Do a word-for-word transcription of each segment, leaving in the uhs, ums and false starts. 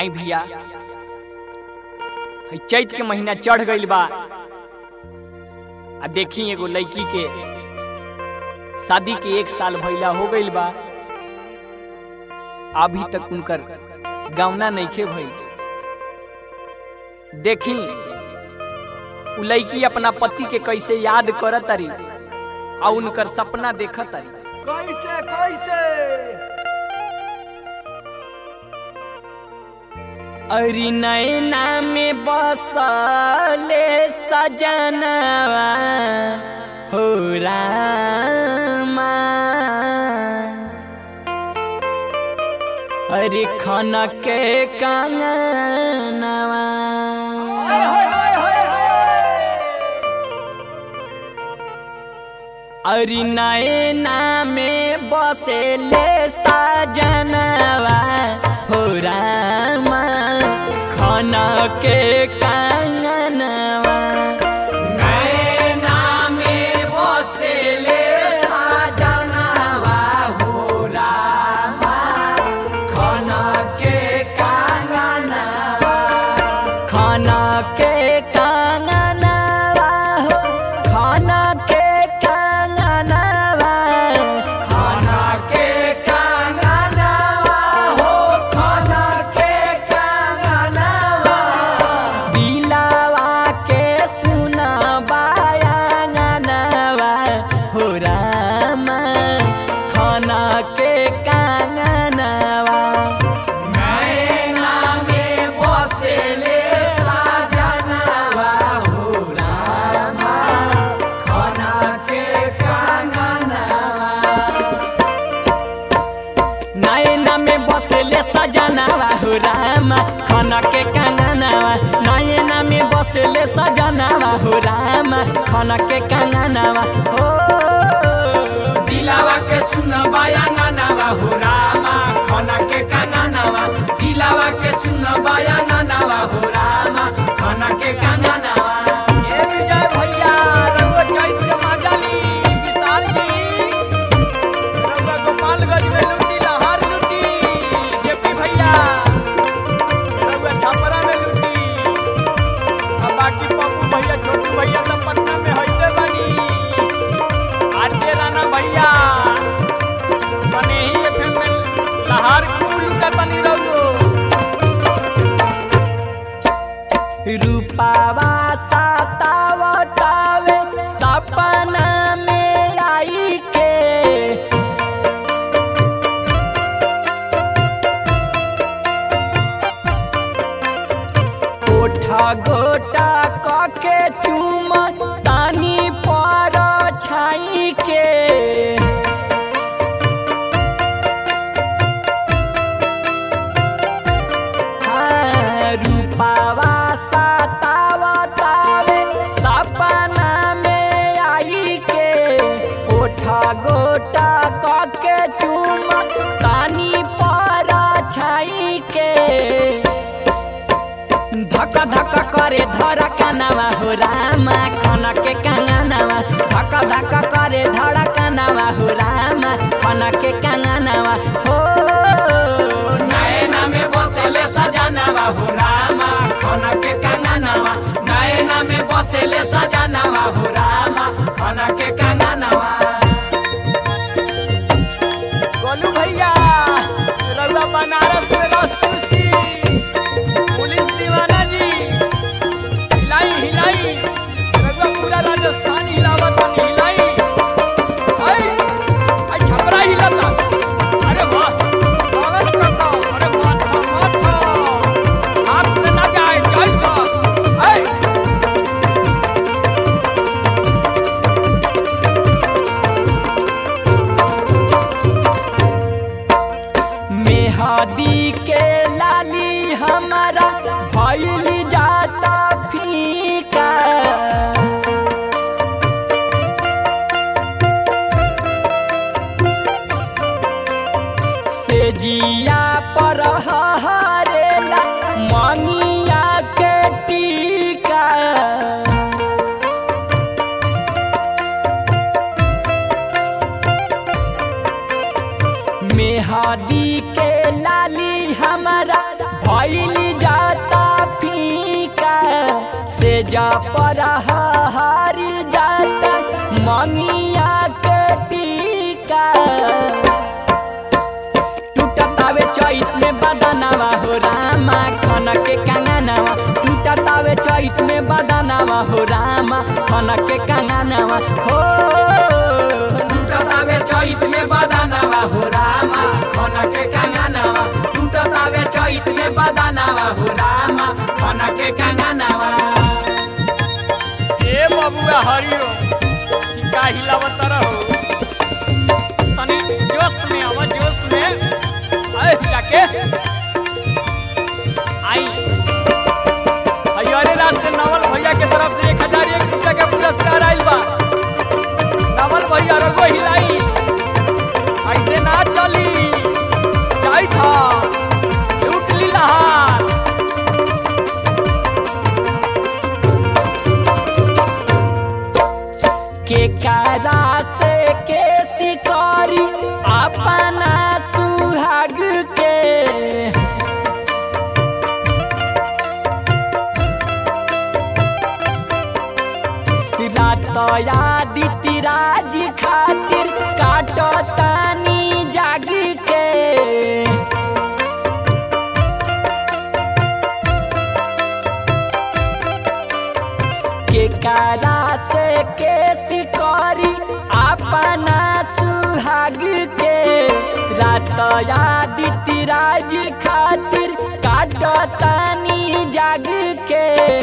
आई भैया चैत के महीना चढ़ गइल बा आ देखी एगो लड़की के शादी के एक साल भइला हो गइल बा, अभी तक उनकर गौना नइखे भइल। देखी उ लड़की अपना पति के कैसे याद करत तारी आ उनकर सपना देखत तारी। कैसे कैसे अरे नैना में बसले सजनवा हो रामा, अरे खन के कंगनवा, अरे नैना में बसले सजनवा हो रामा, खन के कंगनवा। नैना में बसेले सजनवा हो रामा, खन के कंगनवा, खन के कंगनवा हो, खन के कंगनवा, खन के कंगनवा हो, खन के कंगनवा, दिलावा के सुनबाया गनवा हो रामा, खन के कंगनवा। नैना में बसेले सजनवा हो रामा, खन के कंगनवा। नैना में बसले सजनवा हो रामा, खन के कंगनवा। नैना में बसले सजनवा हो रामा, खन के कंगनवा हो। दिलावा के सुनबाया गानावा हो रामा, खन के कंगनवा, दिलावा के सुनबाया गानावा हो रामा, खन के कंगनवा। ये विजय भैया रघुआ चैत के माजाली विशाल जी, रघुआ गोपालगंज में लुटी लहार लुटी, जेपी भैया रघुआ छपरा में लुटी, अब बाकी पप्पू भैया छोटू भैया तो पटना में हईते बानी। आरजे राणा भैया सनेही एफएम में लहार खूब लुटा बनी रहो। रूपावा सतावतावे सपना में आई के, ओठा गोटा कके चूम तानी पर छाई के, रूपावा सतावतावे सपना में आई के, ओठा गोटा कके चूम तानी पर छाई के, धक धक करे धर कनवा हो रामा, खन के कंगनवा, धक धक करे धर कनवा हो रामा, खन के कंगनवा हो। नैना में बसेले सजनवा हो रामा, खन के कंगनवा, नैना में बसेले सजनवा हो रामा, खन के कंगनवा। गोलू भैया रउआ बनारस में रसकुशी, पुलिस दीवाना जी हिलाई हिलाई, रउआ पूरा राजस्थान हिलावत हिलाई, आई आई छपरा हिलाता। अरे वाह स्वागत करता, अरे माथा माथा आपसे ना जाए जाए तो आई। मेहदी के लाली हमारा भइल जाता फीका, से जिया पर हरेला मनिया के टीका, मेहदी के लाली हमारा भइली जाता फीका से जा पर हारी जाता मंगिया के टीका टूटतावे चैत में बदनावा हो रामा खन के कंगनवा टूटतावे चैत में बदनावा हो रामा खन के कंगनवा हो टूटतावे चैत में बदनावा हो रामा खन के कंगनवा टूटतावे चैत में बदनावा हो रामा खन के कंगनवा। ए बबुआ हरिओ का हिलावत रहो तनी जोश में आवा जोश में अरे जाके आई हरियाणा राज से नवल भैया के तरफ से एक हजार एक रुपया के पुरस्कार आइल बा। नवल भैया रगो हिलाई ऐसे ना चली जाई था लूट ली लहार के कारा से के शिकारी अपना सुहाग के रात आदित्य राज खातिर काटो तानी जाग के के कारा से के शिकारी अपना सुहाग के रात आदित्य राज खातिर काटो तानी जाग के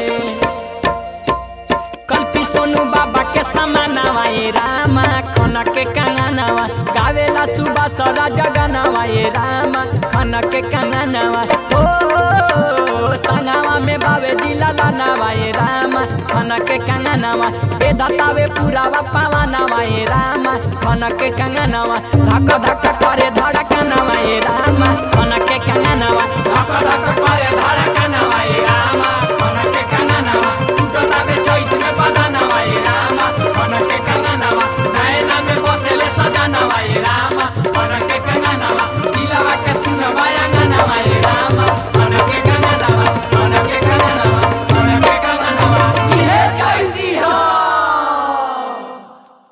कल्पी सोनू बाबा के समानवा ए रामा खन के कंगनवा गावेला सुबह सरा जगनवा ए रामा खन के कंगनवा ओ संगवा में बावे दिलाला नवा ए रामा खन के कंगनवा बेधतावे पुरावा पावनवा ए रामा खन के कंगनवा धक धक करे